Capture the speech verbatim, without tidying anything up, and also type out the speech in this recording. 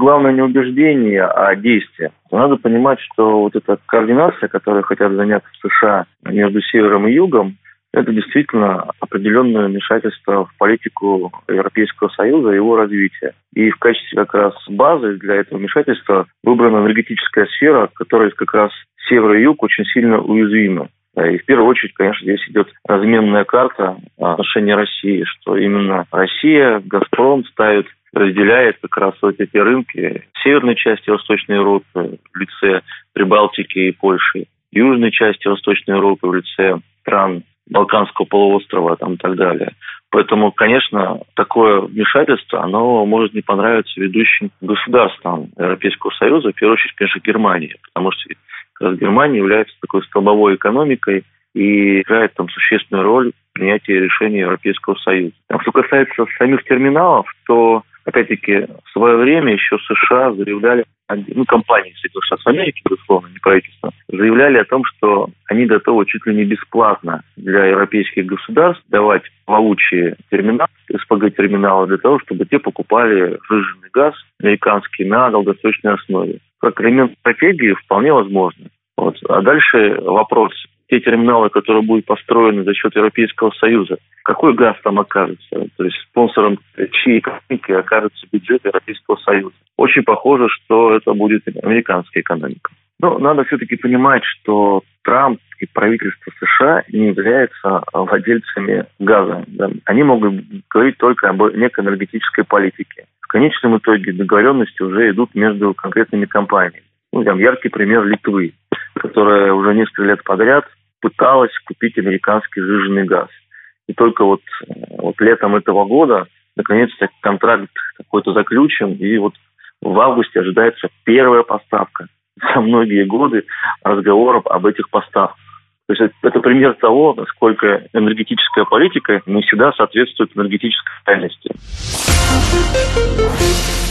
главное не убеждение, а действие. Надо понимать, что вот эта координация, которой хотят заняться США между севером и югом, это действительно определенное вмешательство в политику Европейского Союза и его развития. И в качестве как раз базы для этого вмешательства выбрана энергетическая сфера, в которой как раз север и юг очень сильно уязвимы. И в первую очередь, конечно, здесь идет разменная карта отношения России, что именно Россия, «Газпром» ставит, разделяет как раз вот эти рынки северной части Восточной Европы в лице Прибалтики и Польши, южной части Восточной Европы в лице стран Балканского полуострова там, и так далее. Поэтому, конечно, такое вмешательство, оно может не понравиться ведущим государствам Европейского Союза, в первую очередь, конечно, Германии, потому что как раз Германия является такой столбовой экономикой и играет там существенную роль в принятии решений Европейского Союза. А что касается самих терминалов, то, опять-таки, в свое время еще США заявляли, ну, компании Соединенных Штатов Америки, безусловно, не правительство, заявляли о том, что они готовы чуть ли не бесплатно для европейских государств давать плавучие терминалы, эс пэ гэ-терминалы, для того, чтобы те покупали сжиженный газ американский на долгосрочной основе. Как элемент стратегии вполне возможно. Вот. А дальше вопрос. Те терминалы, которые будут построены за счет Европейского Союза, какой газ там окажется? То есть спонсором чьей экономики окажется бюджет Европейского Союза? Очень похоже, что это будет американская экономика. Но надо все-таки понимать, что Трамп и правительство США не являются владельцами газа. Да? Они могут говорить только об некой энергетической политике. В конечном итоге договоренности уже идут между конкретными компаниями. Ну, там яркий пример Литвы, которая уже несколько лет подряд пыталась купить американский сжиженный газ. И только вот, вот летом этого года наконец-то контракт какой-то заключен, и вот в августе ожидается первая поставка. За многие годы разговоров об этих поставках. То есть это пример того, насколько энергетическая политика не всегда соответствует энергетической реальности.